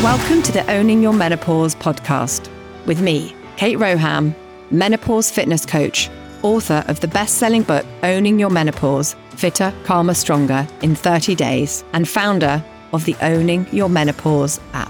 Welcome to the Owning Your Menopause podcast with me, Kate Roham, menopause fitness coach, author of the best-selling book, Owning Your Menopause, Fitter, Calmer, Stronger in 30 Days, and founder of the Owning Your Menopause app.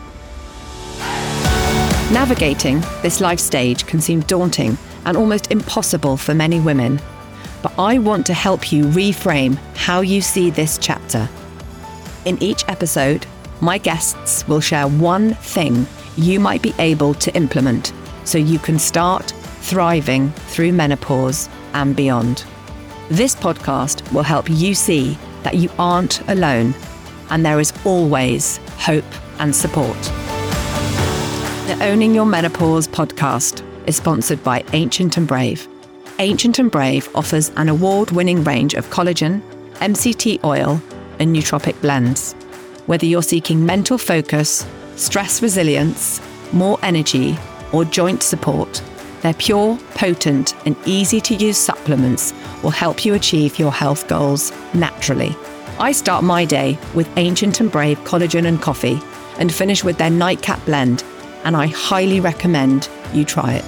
Navigating this life stage can seem daunting and almost impossible for many women, but I want to help you reframe how you see this chapter. In each episode, my guests will share one thing you might be able to implement so you can start thriving through menopause and beyond. This podcast will help you see that you aren't alone and there is always hope and support. The Owning Your Menopause podcast is sponsored by Ancient and Brave. Ancient and Brave offers an award-winning range of collagen, MCT oil, and nootropic blends. Whether you're seeking mental focus, stress resilience, more energy, or joint support, their pure, potent, and easy-to-use supplements will help you achieve your health goals naturally. I start my day with Ancient and Brave collagen and coffee and finish with their nightcap blend, and I highly recommend you try it.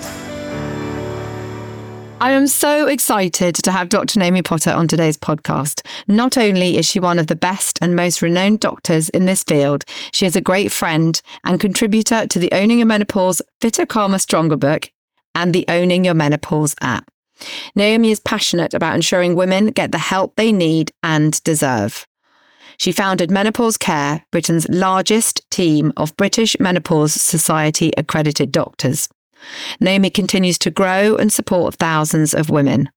I am so excited to have Dr. Naomi Potter on today's podcast. Not only is she one of the best and most renowned doctors in this field, she is a great friend and contributor to the Owning Your Menopause Fitter, Calmer, Stronger book and the Owning Your Menopause app. Naomi is passionate about ensuring women get the help they need and deserve. She founded Menopause Care, Britain's largest team of British Menopause Society accredited doctors. Naomi continues to grow and support thousands of women.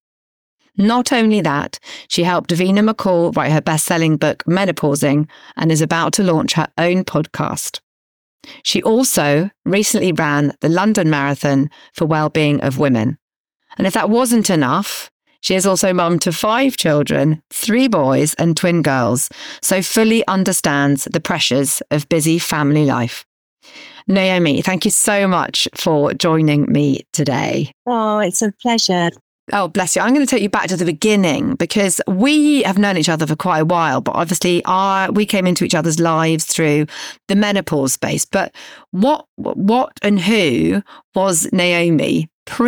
Not only that, she helped Davina McCall write her best-selling book, Menopausing, and is about to launch her own podcast. She also recently ran the London Marathon for Wellbeing of Women. And if that wasn't enough, she is also mum to 5 children, 3 boys and twin girls, so fully understands the pressures of busy family life. Naomi, thank you so much for joining me today. Oh, it's a pleasure. Oh, bless you. I'm going to take you back to the beginning because we have known each other for quite a while, but obviously we came into each other's lives through the menopause space. But what and who was Naomi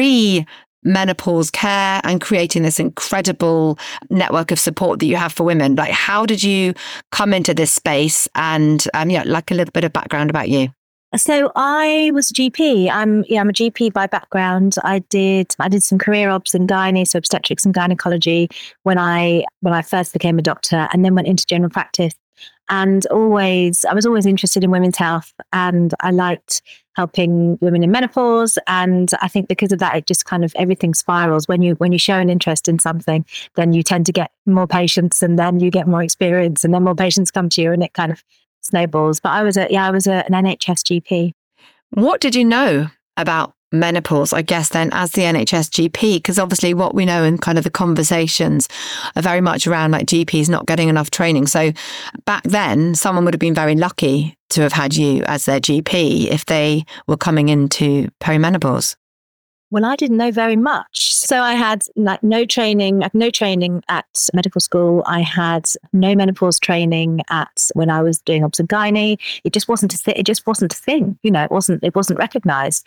pre-menopause care and creating this incredible network of support that you have for women? Like, how did you come into this space? And like a little bit of background about you. So I was a GP. I'm a GP by background. I did some career obs in gynae, so obstetrics and gynecology when I first became a doctor, and then went into general practice. And I was always interested in women's health, and I liked helping women in menopause. And I think because of that, it just kind of everything spirals. When you show an interest in something, then you tend to get more patients, and then you get more experience, and then more patients come to you, and it kind of snowballs. But I was an NHS GP. What did you know about menopause, I guess, then as the NHS GP? Because obviously what we know in kind of the conversations are very much around like GPs not getting enough training. So back then, someone would have been very lucky to have had you as their GP if they were coming into perimenopause. Well, I didn't know very much. So I had no training at medical school. I had no menopause training when I was doing obs and gynae. It just wasn't a thing. It wasn't recognized.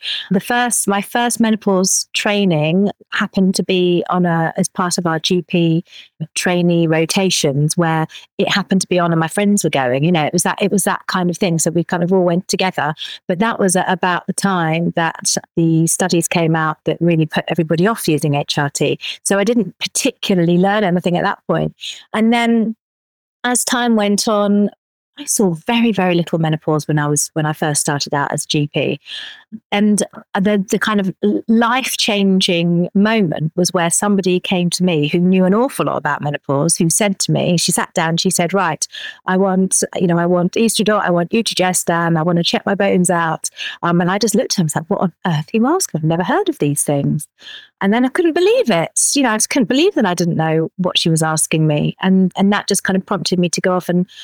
My first menopause training happened to be as part of our GP trainee rotations, where it happened to be on and my friends were going. It was that kind of thing. So we kind of all went together. But that was at about the time that the studies came out that really put everybody off using HRT. So I didn't particularly learn anything at that point. And then as time went on, I saw very, very little menopause when I first started out as GP. And the kind of life-changing moment was where somebody came to me who knew an awful lot about menopause, who said to me, she sat down, she said, right, I want estradiol, I want Utrogestan, I want to check my bones out. And I just looked at him and said, what on earth are you asking? I've never heard of these things. And then I couldn't believe it. I just couldn't believe that I didn't know what she was asking me. And that just kind of prompted me to go off and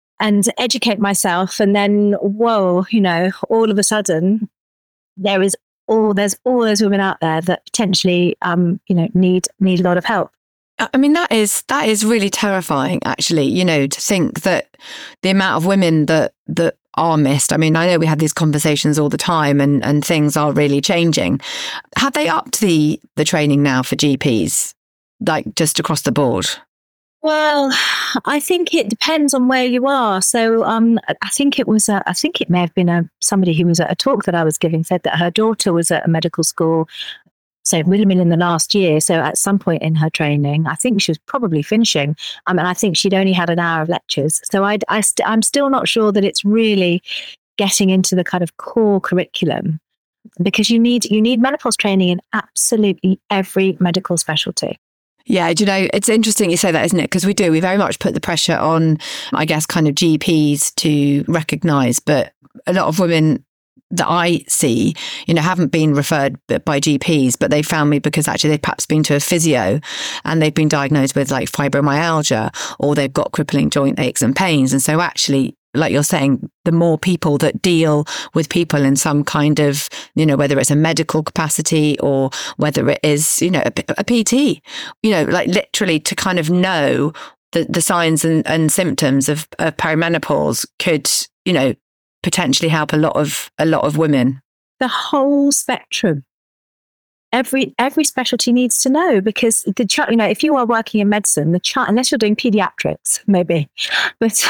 educate myself. And then, whoa, all of a sudden, there's all those women out there that potentially, need a lot of help. I mean, that is really terrifying, actually, to think that the amount of women that are missed? I mean, I know we have these conversations all the time and things are really changing. Have they upped the training now for GPs, like just across the board? Well, I think it depends on where you are. So I think it may have been somebody who was at a talk that I was giving said that her daughter was at a medical school. So it would have been in the last year. So at some point in her training, I think she was probably finishing. And I think she'd only had an hour of lectures. So I'm still not sure that it's really getting into the kind of core curriculum, because you need menopause training in absolutely every medical specialty. Yeah, it's interesting you say that, isn't it? Because we very much put the pressure on, I guess, kind of GPs to recognise, but a lot of women that I see, haven't been referred by GPs, but they found me because actually they've perhaps been to a physio and they've been diagnosed with like fibromyalgia, or they've got crippling joint aches and pains. And so actually, like you're saying, the more people that deal with people in some kind of, whether it's a medical capacity or whether it is, a PT, like literally to kind of know the signs and symptoms of perimenopause could, potentially help a lot of women. The whole spectrum. Every specialty needs to know, because if you are working in medicine, unless you're doing pediatrics, maybe, but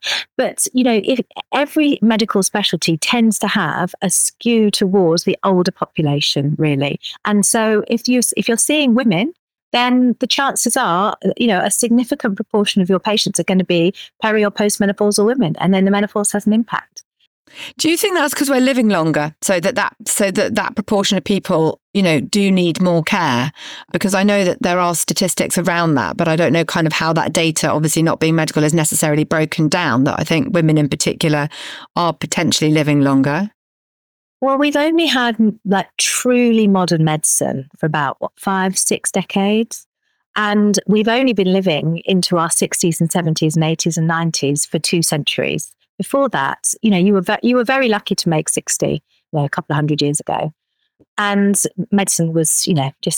if every medical specialty tends to have a skew towards the older population, really, and so if you're seeing women, then the chances are, a significant proportion of your patients are going to be peri or postmenopausal women, and then the menopause has an impact. Do you think that's because we're living longer, so that proportion of people, do need more care? Because I know that there are statistics around that, but I don't know kind of how that data, obviously not being medical, is necessarily broken down, that I think women in particular are potentially living longer. Well, we've only had like truly modern medicine for about 5-6 decades. And we've only been living into our 60s and 70s and 80s and 90s for 2 centuries. Before that, you were very lucky to make 60, a couple of hundred years ago. And medicine was,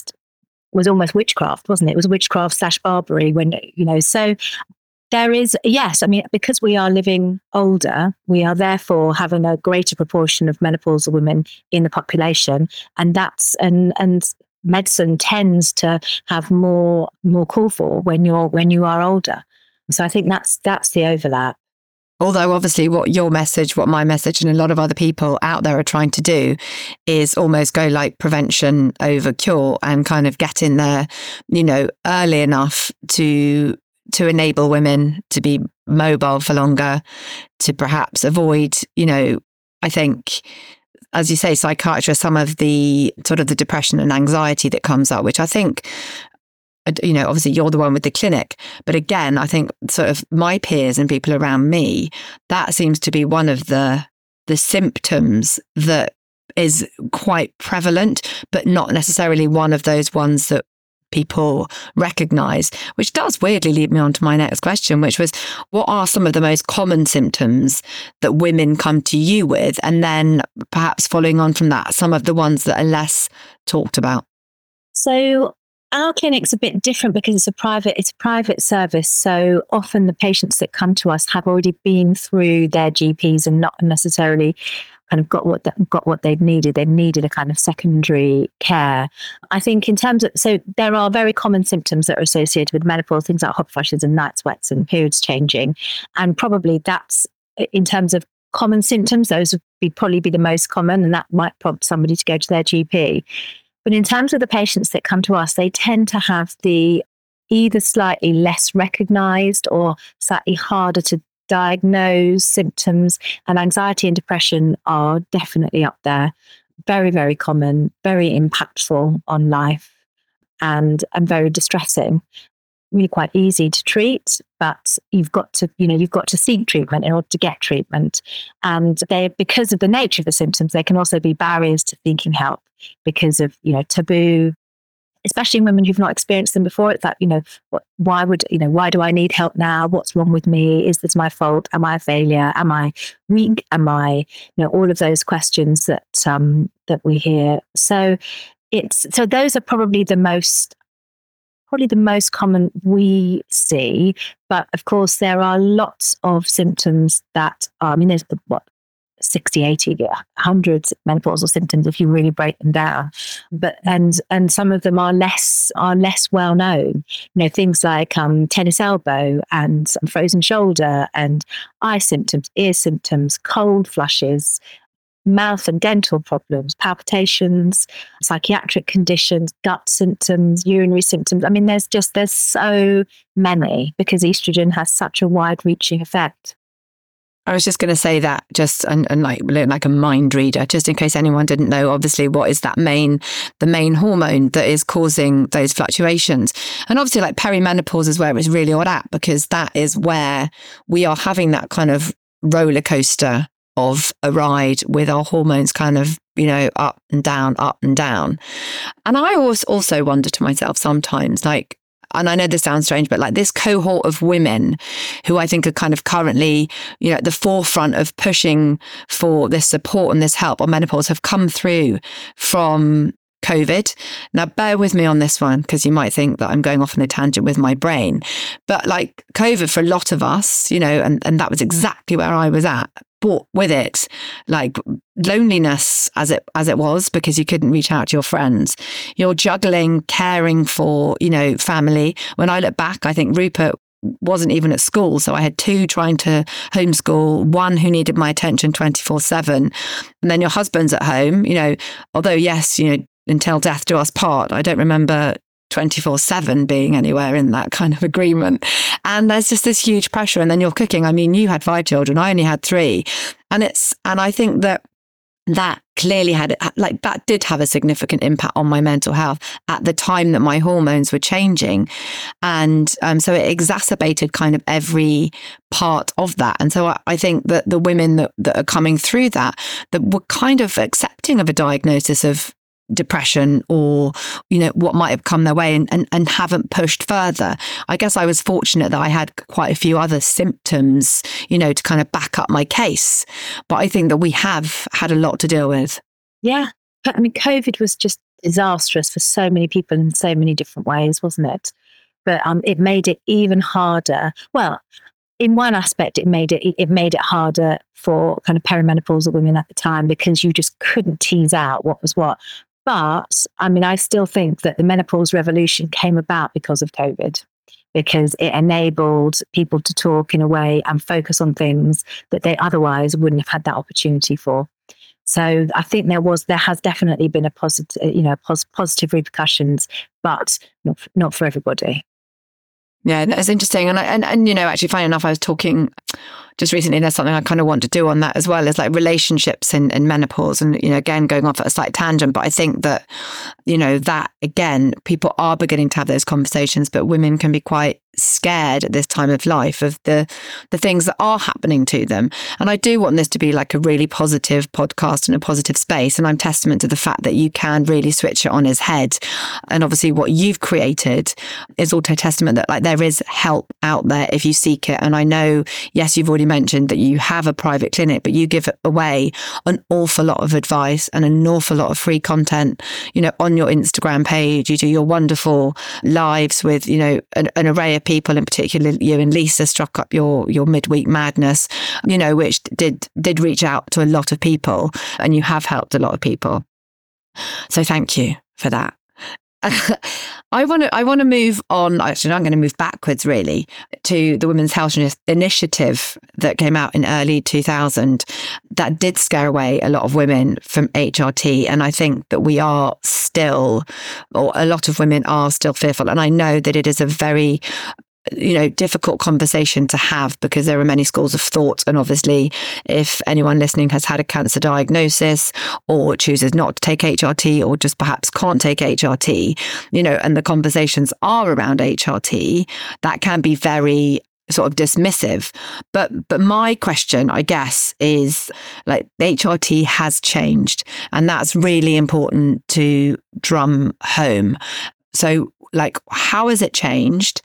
was almost witchcraft, wasn't it? It was witchcraft / Barbary so there is, yes, I mean, because we are living older, we are therefore having a greater proportion of menopausal women in the population. And and medicine tends to have more call for when you are older. So I think that's the overlap. Although obviously what my message and a lot of other people out there are trying to do is almost go like prevention over cure and kind of get in there, early enough to enable women to be mobile for longer, to perhaps avoid, I think, as you say, psychiatrists, some of the sort of the depression and anxiety that comes up, which I think, obviously you're the one with the clinic, but again, I think sort of my peers and people around me, that seems to be one of the symptoms that is quite prevalent, but not necessarily one of those ones that people recognize, which does weirdly lead me on to my next question, which was, what are some of the most common symptoms that women come to you with? And then perhaps following on from that, some of the ones that are less talked about. So our clinic's a bit different because it's a private service. So often the patients that come to us have already been through their GPs and not necessarily kind of got what they'd needed. They needed a kind of secondary care. I think in terms of, so there are very common symptoms that are associated with menopause, things like hot flushes and night sweats and periods changing. And probably that's, in terms of common symptoms, those would probably be the most common, and that might prompt somebody to go to their GP. But in terms of the patients that come to us, they tend to have the either slightly less recognized or slightly harder to diagnose symptoms, and anxiety and depression are definitely up there. Very, very common, very impactful on life, and very distressing. Really quite easy to treat, but you've got to seek treatment in order to get treatment. And because of the nature of the symptoms, they can also be barriers to seeking help because of, taboo, especially in women who've not experienced them before. It's like, why do I need help now? What's wrong with me? Is this my fault? Am I a failure? Am I weak? Am I, all of those questions that we hear. So those are probably the most common we see. But of course, there are lots of symptoms that there's 60, 80, hundreds of menopausal symptoms if you really break them down. But and some of them are less well known. Things like tennis elbow and frozen shoulder and eye symptoms, ear symptoms, cold flushes, mouth and dental problems, palpitations, psychiatric conditions, gut symptoms, urinary symptoms. I mean, there's so many because estrogen has such a wide-reaching effect. I was just going to say that and like a mind reader, just in case anyone didn't know, obviously, what is the main hormone that is causing those fluctuations. And obviously like perimenopause is where it's really odd at, because that is where we are having that kind of roller coaster of a ride with our hormones kind of, up and down, up and down. And I also wonder to myself sometimes, like, and I know this sounds strange, but like this cohort of women who I think are kind of currently, at the forefront of pushing for this support and this help on menopause have come through from COVID. Now, bear with me on this one, because you might think that I'm going off on a tangent with my brain. But like COVID for a lot of us, and that was exactly where I was at, brought with it like loneliness as it was, because you couldn't reach out to your friends. You're juggling caring for, family. When I look back, I think Rupert wasn't even at school. So I had two trying to homeschool, one who needed my attention 24/7. And then your husband's at home, although yes, until death do us part. I don't remember 24/7 being anywhere in that kind of agreement. And there's just this huge pressure. And then you're cooking. I mean, you had 5 children. I only had 3. And I think that clearly that did have a significant impact on my mental health at the time that my hormones were changing. And so it exacerbated kind of every part of that. And so I think that the women that are coming through that were kind of accepting of a diagnosis of depression or, what might have come their way and haven't pushed further. I guess I was fortunate that I had quite a few other symptoms, to kind of back up my case. But I think that we have had a lot to deal with. Yeah. I mean, COVID was just disastrous for so many people in so many different ways, wasn't it? But it made it even harder. Well, in one aspect, it made it harder for kind of perimenopausal women at the time, because you just couldn't tease out what was what. But I mean, I still think that the menopause revolution came about because of COVID, because it enabled people to talk in a way and focus on things that they otherwise wouldn't have had that opportunity for. So I think there has definitely been a positive, positive repercussions, but not for everybody. Yeah, it's interesting. And actually, funny enough, I was talking just recently, there's something I kind of want to do on that as well, is like relationships in menopause. And, again, going off at a slight tangent, but I think that, that again, people are beginning to have those conversations, but women can be quite scared at this time of life of the things that are happening to them. And I do want this to be like a really positive podcast and a positive space. And I'm testament to the fact that you can really switch it on its head. And obviously what you've created is also testament that like there is help out there if you seek it. And I know, yes, you've already mentioned that you have a private clinic, but you give away an awful lot of advice and an awful lot of free content, on your Instagram page. You do your wonderful lives with, an array of people, in particular you and Lisa struck up your midweek madness, which did reach out to a lot of people, and you have helped a lot of people. So thank you for that. I want to move on. Actually, I'm going to move backwards really to the Women's Health Initiative that came out in early 2000 that did scare away a lot of women from HRT. And I think that we are still, or a lot of women are still fearful. And I know that it is a very difficult conversation to have, because there are many schools of thought. And obviously, if anyone listening has had a cancer diagnosis or chooses not to take HRT or just perhaps can't take HRT, and the conversations are around HRT, that can be very sort of dismissive. But my question, I guess, is like HRT has changed, and that's really important to drum home. So like, how has it changed?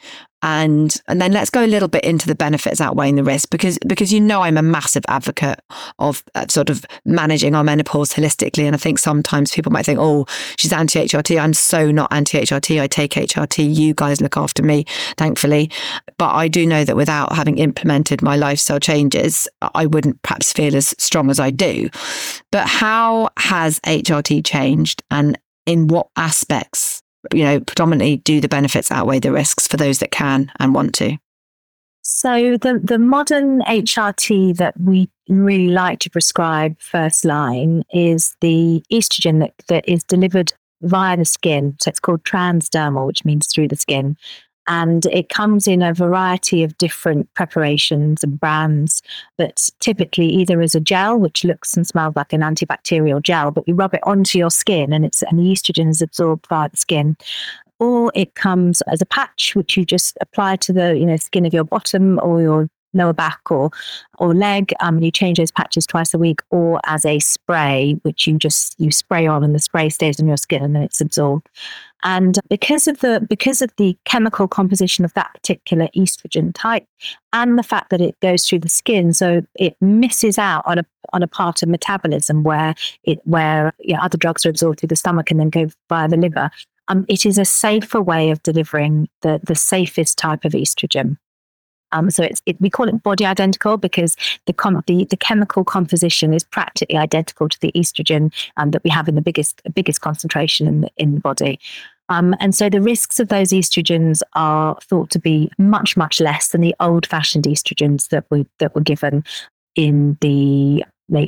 And then let's go a little bit into the benefits outweighing the risk, because I'm a massive advocate of sort of managing our menopause holistically. And I think sometimes people might think, oh, she's anti-HRT. I'm so not anti-HRT. I take HRT. You guys look after me, thankfully. But I do know that without having implemented my lifestyle changes, I wouldn't perhaps feel as strong as I do. But how has HRT changed, and in what aspects, predominantly do the benefits outweigh the risks for those that can and want to? So the modern HRT that we really like to prescribe first line is the estrogen that is delivered via the skin. So it's called transdermal, which means through the skin. And it comes in a variety of different preparations and brands, but typically either as a gel, which looks and smells like an antibacterial gel, but you rub it onto your skin and the estrogen is absorbed via the skin. Or it comes as a patch, which you just apply to the skin of your bottom or your lower back or leg. You change those patches twice a week, or as a spray, which you spray on, and the spray stays on your skin and then it's absorbed. And because of the chemical composition of that particular estrogen type, and the fact that it goes through the skin, so it misses out on a part of metabolism where other drugs are absorbed through the stomach and then go via the liver. It is a safer way of delivering the safest type of estrogen. So we call it body identical because the chemical composition is practically identical to the estrogen that we have in the biggest concentration in the body. And so the risks of those estrogens are thought to be much, much less than the old-fashioned estrogens that were given in the late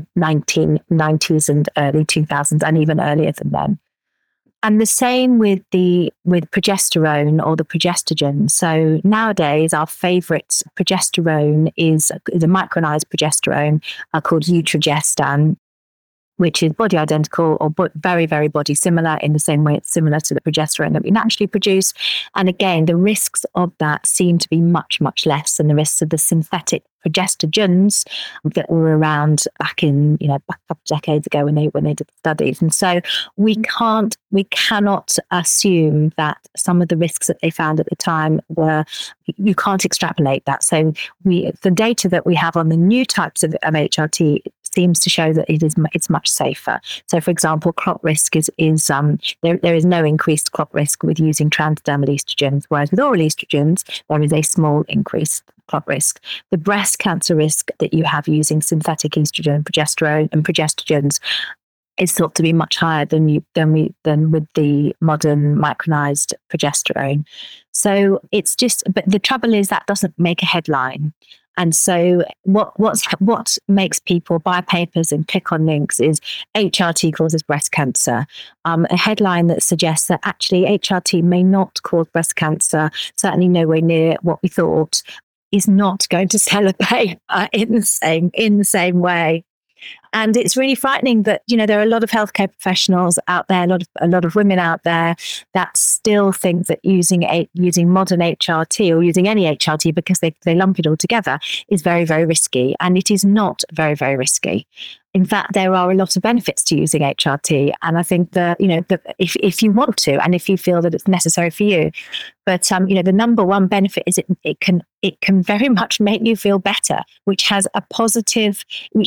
1990s and early 2000s, and even earlier than then. And the same with progesterone or the progestogen. So nowadays, our favorite progesterone is a micronized progesterone called Utrogestan, which is body identical or very, very body similar, in the same way it's similar to the progesterone that we naturally produce. And again, the risks of that seem to be much, much less than the risks of the synthetic progestogens that were around back a couple of decades ago when they did studies. And so we cannot assume that some of the risks that they found at the time you can't extrapolate that. So the data that we have on the new types of HRT seems to show that it's much safer. So, for example, clot risk is there is no increased clot risk with using transdermal estrogens, whereas with oral estrogens there is a small increased clot risk. The breast cancer risk that you have using synthetic estrogen, progesterone, and progestogens is thought to be much higher than with the modern micronized progesterone. So but the trouble is that doesn't make a headline. And so what makes people buy papers and click on links is HRT causes breast cancer. A headline that suggests that actually HRT may not cause breast cancer, certainly nowhere near what we thought, is not going to sell a paper in the same way. And it's really frightening that, there are a lot of healthcare professionals out there, a lot of women out there that still think that using modern HRT or using any HRT, because they lump it all together, is very, very risky. And it is not very, very risky. In fact, there are a lot of benefits to using HRT. And I think that, if you want to, and if you feel that it's necessary for you, but, the number one benefit is it can very much make you feel better, which has a positive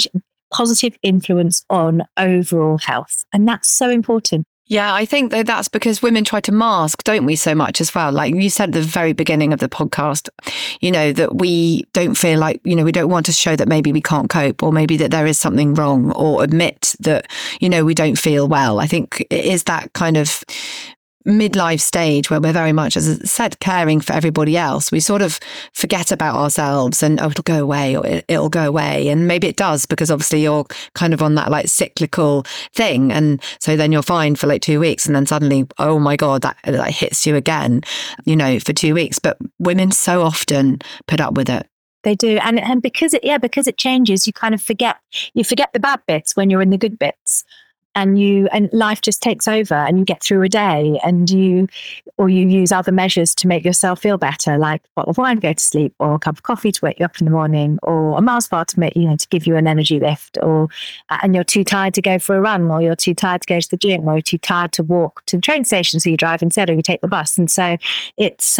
influence on overall health. And that's so important. Yeah, I think that's because women try to mask, don't we, so much as well? Like you said at the very beginning of the podcast, that we don't feel like, we don't want to show that maybe we can't cope, or maybe that there is something wrong, or admit that, we don't feel well. I think it is that kind of midlife stage where we're very much, as I said, caring for everybody else. We sort of forget about ourselves and, it'll go away, or it'll go away. And maybe it does, because obviously you're kind of on that like cyclical thing. And so then you're fine for like 2 weeks, and then suddenly, oh my God, that hits you again, for 2 weeks. But women so often put up with it. They do. And because it changes, you kind of forget the bad bits when you're in the good bits. and life just takes over and you get through a day or you use other measures to make yourself feel better, like a bottle of wine to go to sleep, or a cup of coffee to wake you up in the morning, or a Mars bar to make, to give you an energy lift, and you're too tired to go for a run, or you're too tired to go to the gym, or you're too tired to walk to the train station, so you drive instead, or you take the bus. And so it's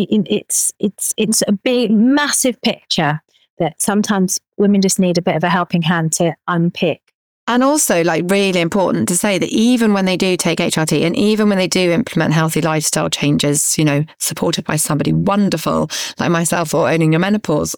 a big, massive picture that sometimes women just need a bit of a helping hand to unpick. And also, really important to say that even when they do take HRT, and even when they do implement healthy lifestyle changes, supported by somebody wonderful like myself, or owning your menopause,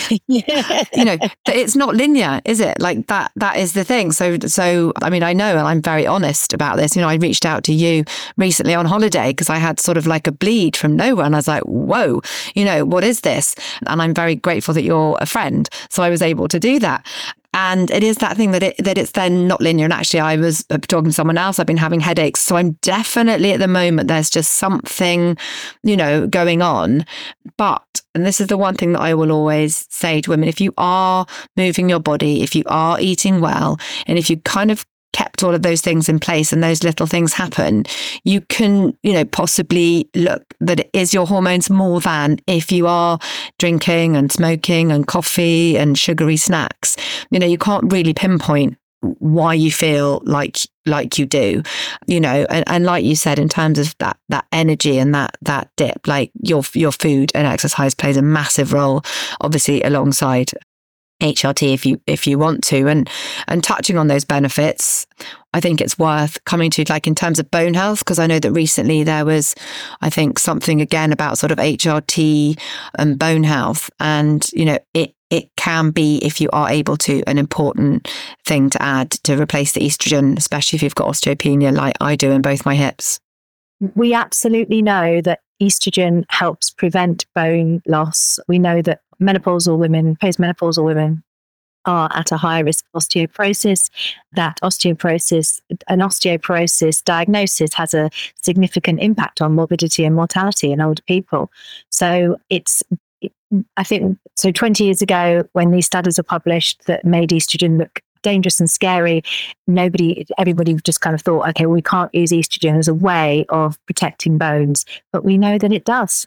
it's not linear, is it? That is the thing. So, I mean, I know, and I'm very honest about this. I reached out to you recently on holiday because I had sort of like a bleed from nowhere. And I was like, whoa, what is this? And I'm very grateful that you're a friend. So I was able to do that. And it is that thing that it's then not linear. And actually, I was talking to someone else. I've been having headaches. So I'm definitely at the moment, there's just something, going on. But, and this is the one thing that I will always say to women, if you are moving your body, if you are eating well, and if you kind of kept all of those things in place and those little things happen, you can, possibly look that it is your hormones more than if you are drinking and smoking and coffee and sugary snacks. You can't really pinpoint why you feel like you do, and like you said, in terms of that energy and that dip, like your food and exercise plays a massive role, obviously, alongside HRT if you want to, and touching on those benefits. I think it's worth coming to, in terms of bone health, because I know that recently there was, I think, something again about sort of HRT and bone health, and it can be, if you are able to, an important thing to add to replace the estrogen, especially if you've got osteopenia like I do in both my hips. We absolutely know that estrogen helps prevent bone loss. We know that menopausal women, postmenopausal women, are at a higher risk of osteoporosis. That an osteoporosis diagnosis has a significant impact on morbidity and mortality in older people. So I think 20 years ago, when these studies were published that made estrogen look dangerous and scary, everybody just kind of thought, okay, well, we can't use estrogen as a way of protecting bones, but we know that it does.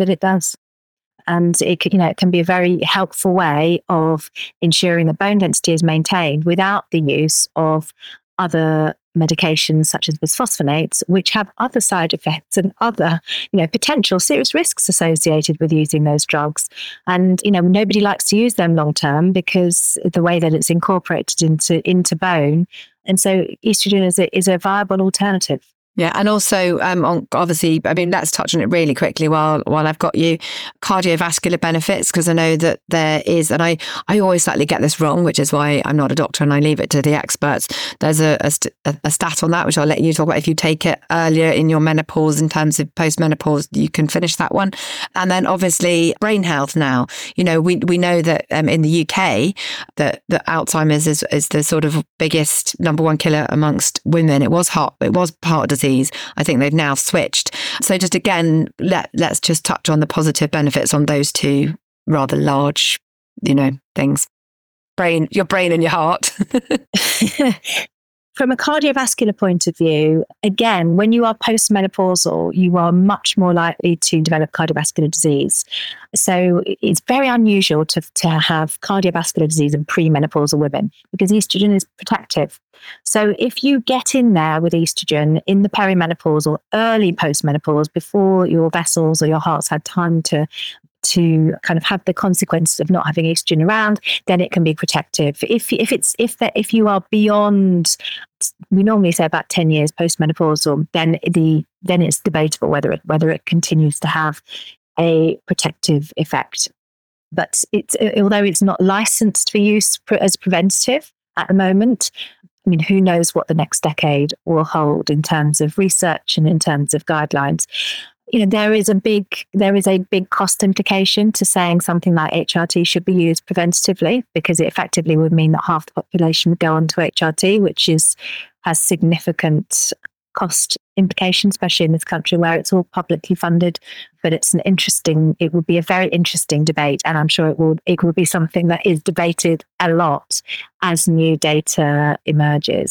And it can be a very helpful way of ensuring that bone density is maintained without the use of other medications such as bisphosphonates, which have other side effects and other, potential serious risks associated with using those drugs. And, nobody likes to use them long term because the way that it's incorporated into bone. And so estrogen is a viable alternative. Yeah, and also, obviously, I mean, let's touch on it really quickly while I've got you. Cardiovascular benefits, because I know that there is, and I always slightly get this wrong, which is why I'm not a doctor and I leave it to the experts. There's a stat on that, which I'll let you talk about. If you take it earlier in your menopause, in terms of postmenopause, you can finish that one. And then obviously brain health now. We know that in the UK, that Alzheimer's is the sort of biggest number one killer amongst women. It was heart disease. I think they've now switched. So just again, let's just touch on the positive benefits on those two rather large, things. Your brain and your heart. From a cardiovascular point of view, again, when you are postmenopausal, you are much more likely to develop cardiovascular disease. So it's very unusual to have cardiovascular disease in premenopausal women because estrogen is protective. So if you get in there with estrogen in the perimenopause or early postmenopause, before your vessels or your hearts had time to kind of have the consequences of not having estrogen around, then it can be protective. If you are beyond, we normally say about 10 years postmenopausal, then it's debatable whether it continues to have a protective effect. But although it's not licensed for use as preventative at the moment, I mean, who knows what the next decade will hold in terms of research and in terms of guidelines. There is a big cost implication to saying something like HRT should be used preventatively, because it effectively would mean that half the population would go on to HRT, which has significant cost implications, especially in this country where it's all publicly funded. But it would be a very interesting debate, and I'm sure it will be something that is debated a lot as new data emerges.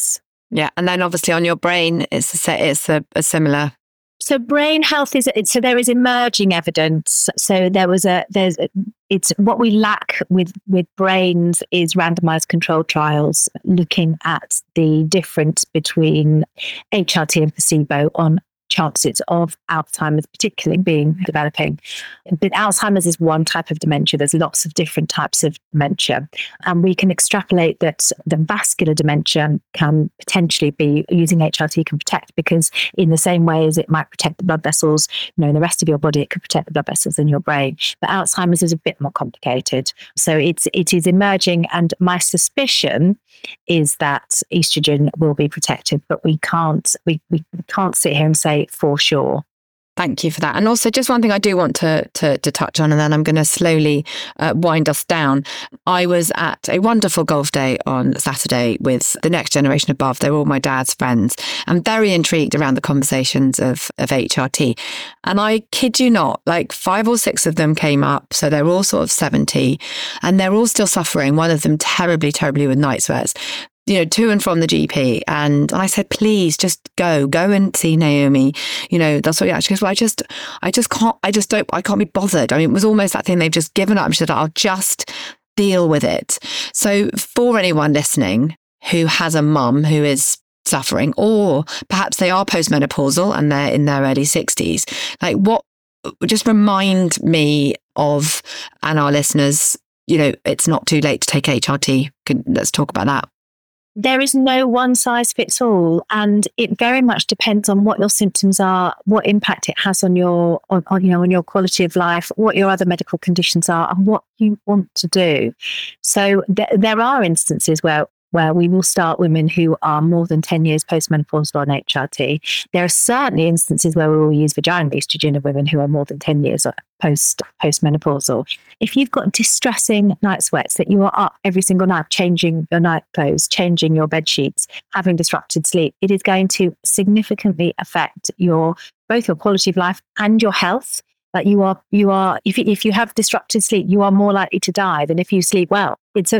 Yeah. And then obviously on your brain, it's a similar. So brain health so there is emerging evidence. So it's what we lack with brains is randomized controlled trials looking at the difference between HRT and placebo on chances of Alzheimer's particularly developing. But Alzheimer's is one type of dementia. There's lots of different types of dementia. And we can extrapolate that the vascular dementia can potentially be using HRT can protect, because in the same way as it might protect the blood vessels, in the rest of your body, it could protect the blood vessels in your brain. But Alzheimer's is a bit more complicated. So it is emerging. And my suspicion is that estrogen will be protective, but we can't sit here and say for sure. Thank you for that. And also just one thing I do want to touch on, and then I'm going to slowly wind us down. I was at a wonderful golf day on Saturday with the next generation above. They were all my dad's friends. I'm very intrigued around the conversations of HRT. And I kid you not, like 5 or 6 of them came up. So they're all sort of 70 and they're all still suffering. One of them terribly, terribly with night sweats, to and from the GP. And I said, please just go and see Naomi. That's what she goes, well, I can't be bothered. I mean, it was almost that thing they've just given up. She said, I'll just deal with it. So for anyone listening who has a mum who is suffering, or perhaps they are postmenopausal and they're in their early 60s, just remind me of, and our listeners, it's not too late to take HRT. Let's talk about that. There is no one size fits all, and it very much depends on what your symptoms are, what impact it has on your quality of life, what your other medical conditions are, and what you want to do. So there are instances where we will start women who are more than 10 years postmenopausal on HRT. There are certainly instances where we will use vaginal estrogen of women who are more than 10 years postmenopausal. If you've got distressing night sweats, that you are up every single night, changing your night clothes, changing your bed sheets, having disrupted sleep, it is going to significantly affect both your quality of life and your health. Like if you have disrupted sleep, you are more likely to die than if you sleep well. It's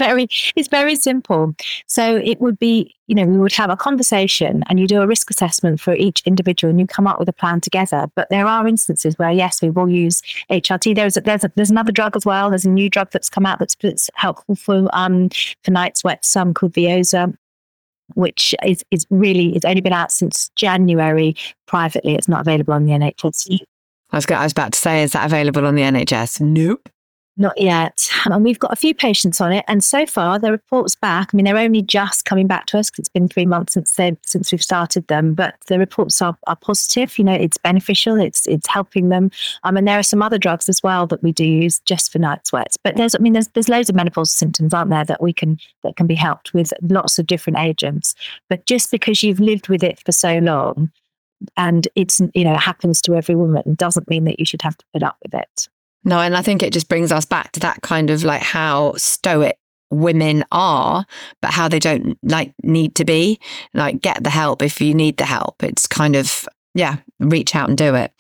very simple. So it would be, we would have a conversation and you do a risk assessment for each individual and you come up with a plan together. But there are instances where, yes, we will use HRT. There's another drug as well. There's a new drug that's come out that's helpful for night sweats, called Veozah, which is only been out since January privately. It's not available on the NHS. I was about to say, is that available on the NHS? Nope. Not yet. And we've got a few patients on it. And so far, the reports back, they're only just coming back to us because it's been 3 months since we've started them. But the reports are positive. It's beneficial. It's helping them. And there are some other drugs as well that we do use just for night sweats. But there's loads of menopausal symptoms, aren't there, that can be helped with lots of different agents. But just because you've lived with it for so long, and it's happens to every woman, doesn't mean that you should have to put up with it. No, and I think it just brings us back to that kind of like how stoic women are, but how they don't need to be. Get the help if you need the help. It's kind of, reach out and do it.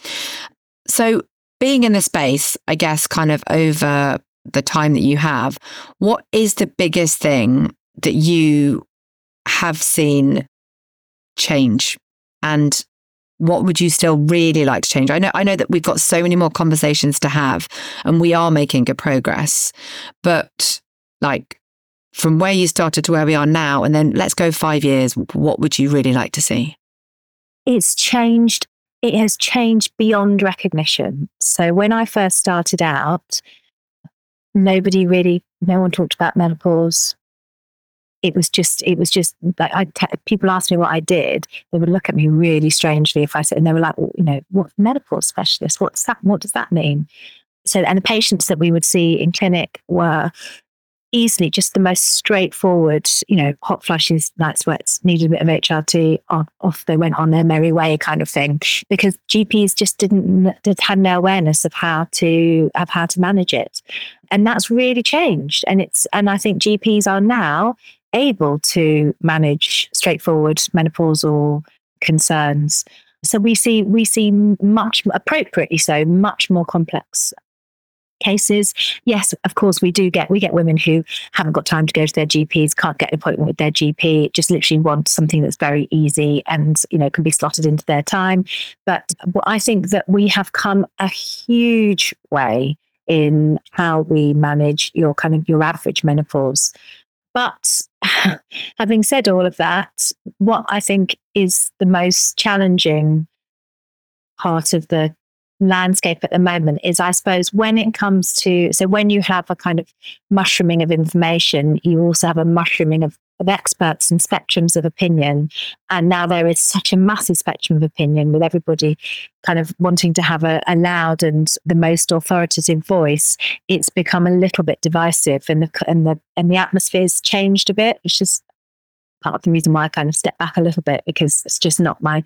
So being in this space, I guess, kind of over the time that you have, what is the biggest thing that you have seen change? And what would you still really like to change? I know that we've got so many more conversations to have and we are making good progress, but from where you started to where we are now, and then let's go 5 years, what would you really like to see? It's changed. It has changed beyond recognition. So when I first started out, no one talked about menopause. It was just people asked me what I did. They would look at me really strangely if I said, and they were like, what menopause specialist? What's that? What does that mean? So, and the patients that we would see in clinic were easily just the most straightforward, hot flushes, night sweats, needed a bit of HRT, off they went on their merry way kind of thing, because GPs just had no awareness of how to manage it. And that's really changed. And I think GPs are now able to manage straightforward menopausal concerns. So we see much appropriately so, much more complex cases. Yes, of course, we get women who haven't got time to go to their GPs, can't get an appointment with their GP, just literally want something that's very easy and, can be slotted into their time. But I think that we have come a huge way in how we manage your average menopause. But having said all of that, what I think is the most challenging part of the landscape at the moment is, I suppose, when it comes to, so when you have a kind of mushrooming of information, you also have a mushrooming of experts and spectrums of opinion. And now there is such a massive spectrum of opinion, with everybody kind of wanting to have a loud and the most authoritative voice. It's become a little bit divisive, and the atmosphere's changed a bit, which is part of the reason why I kind of step back a little bit, because it's just not my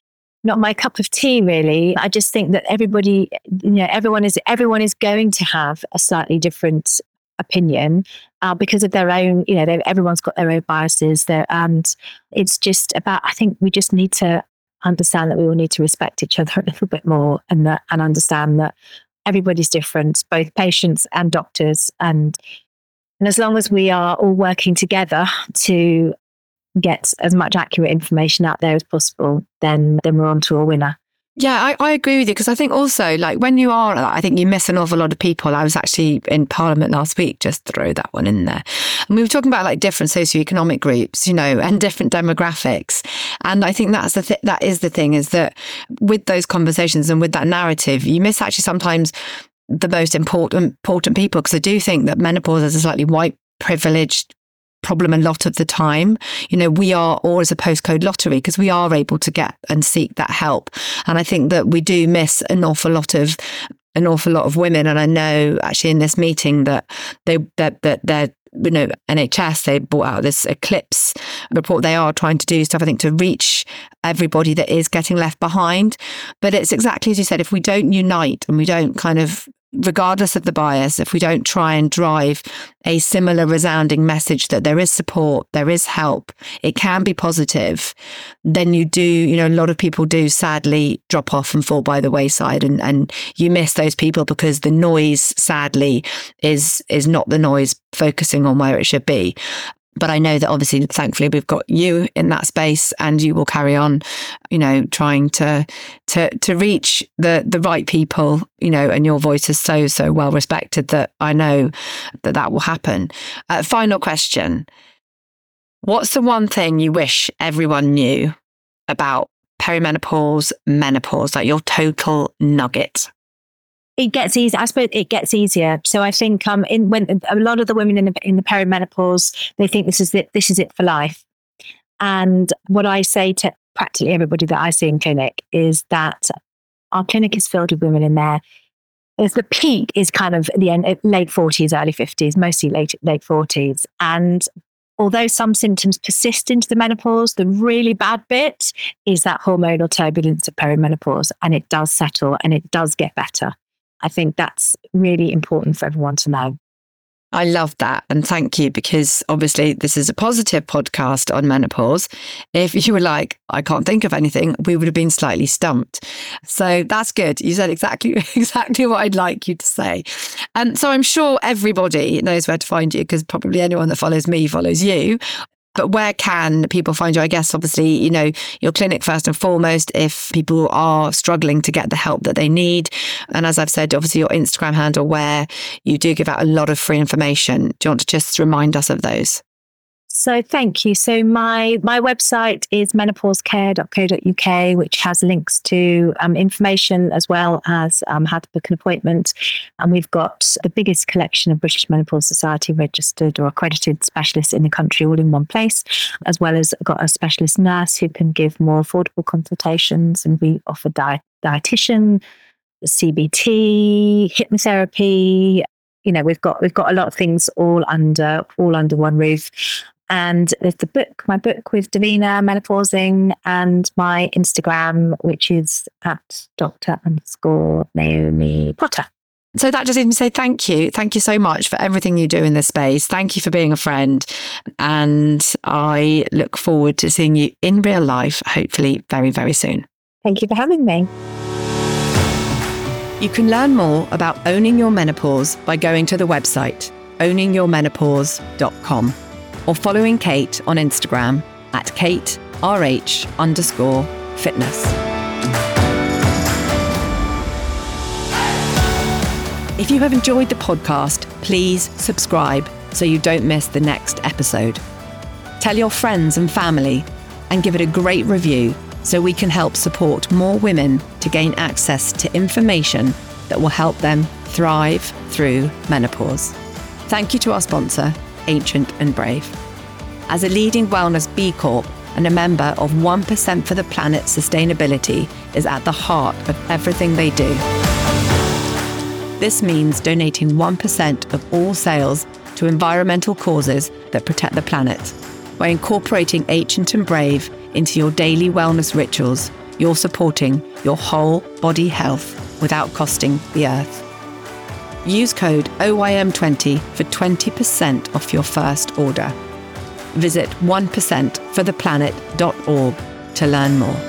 cup of tea, really. I just think that everybody, everyone is going to have a slightly different opinion because of their own, everyone's got their own biases there. And it's just about, I think we just need to understand that we all need to respect each other a little bit more, and understand that everybody's different, both patients and doctors. And as long as we are all working together to get as much accurate information out there as possible, then we're on to a winner. Yeah, I agree with you, because I think also, like, when you are, I think you miss an awful lot of people. I was actually in Parliament last week, just throw that one in there. And we were talking about like different socioeconomic groups, and different demographics. And I think that is the thing, is that with those conversations and with that narrative, you miss actually sometimes the most important people, because I do think that menopause is a slightly white privileged problem a lot of the time. We are all as a postcode lottery, because we are able to get and seek that help. And I think that we do miss an awful lot of women. And I know actually in this meeting that they're NHS, they brought out this Eclipse report. They are trying to do stuff, I think, to reach everybody that is getting left behind. But it's exactly as you said, if we don't unite and we don't kind of, regardless of the bias, if we don't try and drive a similar resounding message that there is support, there is help, it can be positive, then you do, a lot of people do sadly drop off and fall by the wayside, and you miss those people because the noise, sadly, is not the noise focusing on where it should be. But I know that obviously, thankfully, we've got you in that space, and you will carry on, trying to reach the right people, and your voice is so well respected that I know that will happen. Final question. What's the one thing you wish everyone knew about perimenopause, menopause, like your total nugget? It gets easier. I suppose it gets easier. So I think when a lot of the women in the perimenopause, they think this is it for life. And what I say to practically everybody that I see in clinic is that our clinic is filled with women in there. As the peak is kind of the end, late 40s, early 50s, mostly late 40s. And although some symptoms persist into the menopause, the really bad bit is that hormonal turbulence of perimenopause, and it does settle and it does get better. I think that's really important for everyone to know. I love that. And thank you, because obviously this is a positive podcast on menopause. If you were like, I can't think of anything, we would have been slightly stumped. So that's good. You said exactly what I'd like you to say. And so I'm sure everybody knows where to find you, because probably anyone that follows me follows you. But where can people find you? I guess, obviously, your clinic first and foremost, if people are struggling to get the help that they need. And as I've said, obviously your Instagram handle, where you do give out a lot of free information. Do you want to just remind us of those? So thank you. So my website is menopausecare.co.uk, which has links to information as well as how to book an appointment. And we've got the biggest collection of British Menopause Society registered or accredited specialists in the country, all in one place, as well as got a specialist nurse who can give more affordable consultations. And we offer dietitian, CBT, hypnotherapy. We've got a lot of things all under one roof. And there's my book with Davina, Menopausing, and my Instagram, which is at Dr._Naomi Potter. So that just even say thank you. Thank you so much for everything you do in this space. Thank you for being a friend. And I look forward to seeing you in real life, hopefully very, very soon. Thank you for having me. You can learn more about owning your menopause by going to the website owningyourmenopause.com or following Kate on Instagram at KateRH_fitness. If you have enjoyed the podcast, please subscribe so you don't miss the next episode. Tell your friends and family and give it a great review so we can help support more women to gain access to information that will help them thrive through menopause. Thank you to our sponsor, Ancient and Brave. As a leading wellness B Corp and a member of 1% for the Planet, sustainability is at the heart of everything they do. This means donating 1% of all sales to environmental causes that protect the planet. By incorporating Ancient and Brave into your daily wellness rituals, you're supporting your whole body health without costing the earth. Use code OYM20 for 20% off your first order. Visit 1percentfortheplanet.org to learn more.